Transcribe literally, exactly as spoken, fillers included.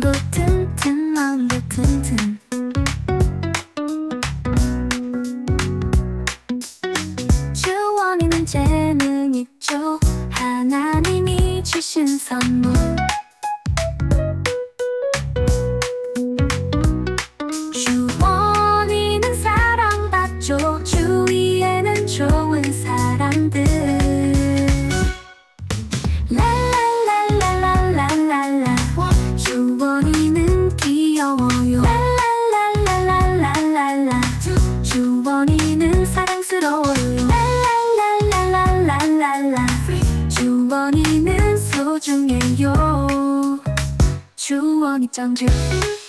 마음도 튼튼 마음도 튼튼. 주원이는 재능 있죠. 하나님이 주신 선물. 주원이는 사랑받죠. 주위에는 좋은 사람들. 랄랄랄랄랄랄랄라. 주원이는 귀여워요. 랄랄랄랄랄랄라. 주원이는 사랑스러워요. 랄랄랄랄랄랄라. 주원이는 소중해요. 주원이 짱주.